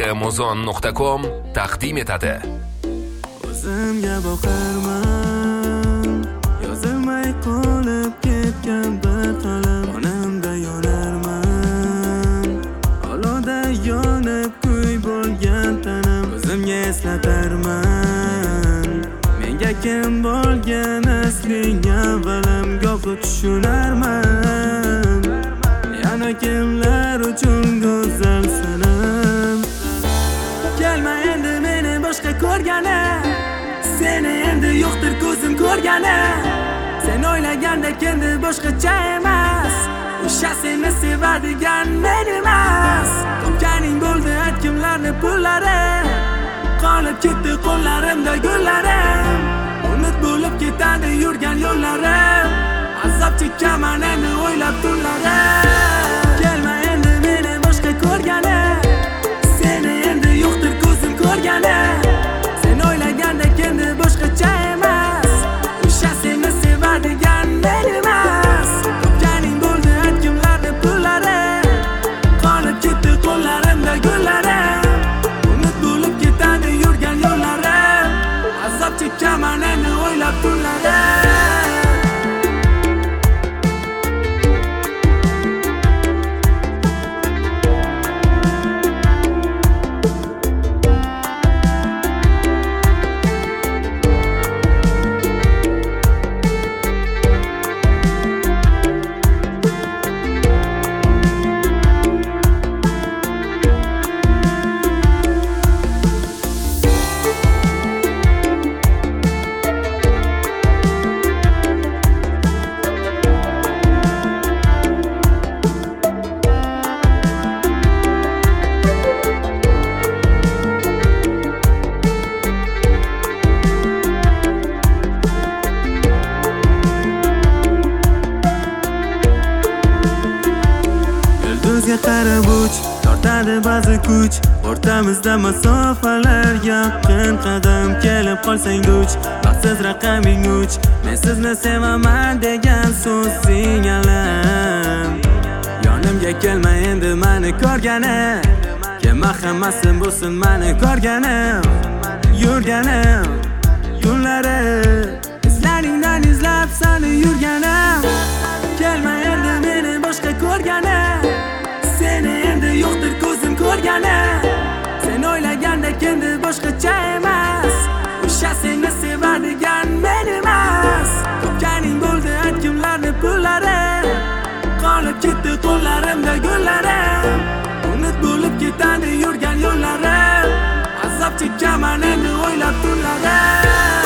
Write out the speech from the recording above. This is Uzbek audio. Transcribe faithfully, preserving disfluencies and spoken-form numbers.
amazon nuqta com taqdim etadi. O'zimga boqarman, yozilmay qolib ketgan bir qalam onamda yonarman. Olovda yonib kuy bo'lgan tanam o'zimga eslatarman. Menga kim bo'lgan asling avvalam go'yo tushunarman. Yana kimlar uchun go'zal sanam. Kelma endi meni boshqa ko'rgani, seni endi yo'qdir ko'zim ko'rgani. Sen o'ylagandek endi boshqacha emas, o'sha seni sevadigan men emas. Topganing bo'ldi aytgimlarni pullari, qolib ketdi qo'llarimda gullarim. Unut bo'lib ketadi yurgan yo'llarim, azob chekaman endi o'ylab tunlarim. Kelma endi meni boshqa ko'rgani, seni endi yo'qdir ko'zim ko'rgani. Sen o'ylagandek endi boshqacha emas, o'sha seni sevadigan men emas. Topganing bo'ldi aytgimlarni pullari, qolib ketdi qo'llarimda gullarim. Unut bo'lib ketadi yurgan yo'llarim, azob chekaman endi o'ylab tunlarim. Yulduzga qarab uch, tortadi ba'zi kuch. O'rtamizda masofalar yaqin, qadam kelib qolsang duch. Baxtsiz raqaming uch, men sizni sevaman degan so'zing alam. Yonimga kelma endi meni ko'rgani, kelma hammasi bo'lsin meni ko'rganim. Yurganim, kunlari izlaringdan izlab seni yurganim. Kelma endi meni boshqa ko'rgani, seni endi yo'qdir ko'zim ko'rgani. Sen o'ylagandek endi boshqacha emas, o'sha seni sevadigan men emas. Topganing bo'ldi aytgimlarni pullari, qolib ketdi qo'llarimda gullarim. Unut bo'lib ketadi yurgan yo'llarim, azob chekaman endi o'ylab tunlarim.